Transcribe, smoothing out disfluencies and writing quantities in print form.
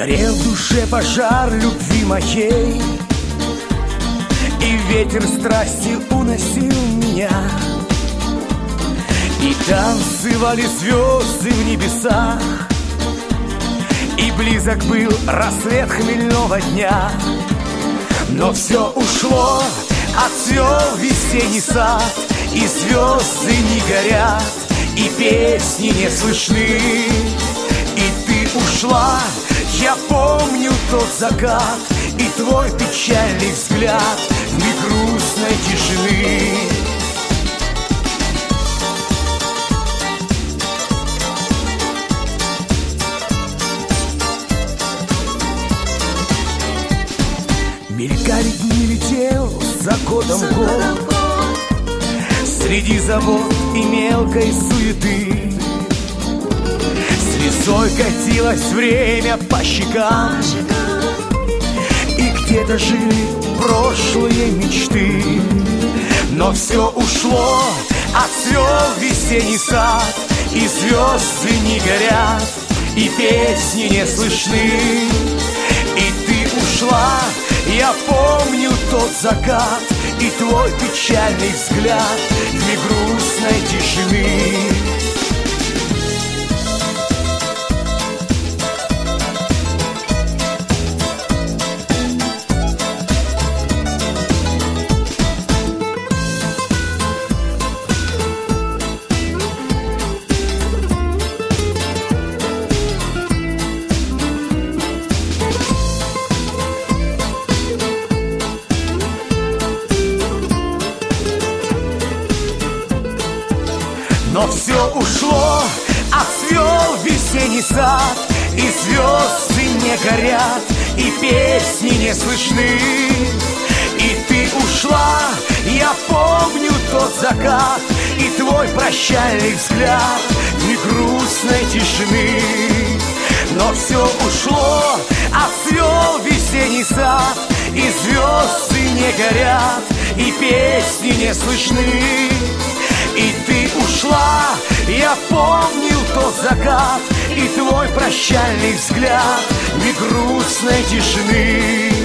Горел в душе пожар любви моей, и ветер страсти уносил меня. И танцевали звезды в небесах, и близок был рассвет хмельного дня. Но все ушло, отцвел весенний сад, и звезды не горят, и песни не слышны. И ты ушла, я помню тот закат, и твой печальный взгляд в миг грустной тишины. Мелькали дни, летел за годом год, среди забот и мелкой суеты. Слезой катилось время по щекам, и где-то жили прошлые мечты. Но все ушло, отцвел весенний сад, и звезды не горят, и песни не слышны. И ты ушла, я помню тот закат, и твой печальный взгляд в миг грустной тишины. Но все ушло, отцвел весенний сад, и звезды не горят, и песни не слышны. И ты ушла, я помню тот закат, и твой прощальный взгляд в миг грустной тишины. Но все ушло, отцвел весенний сад, и звезды не горят, и песни не слышны. И ты ушла, я помню тот закат, и твой прощальный взгляд в миг грустной тишины.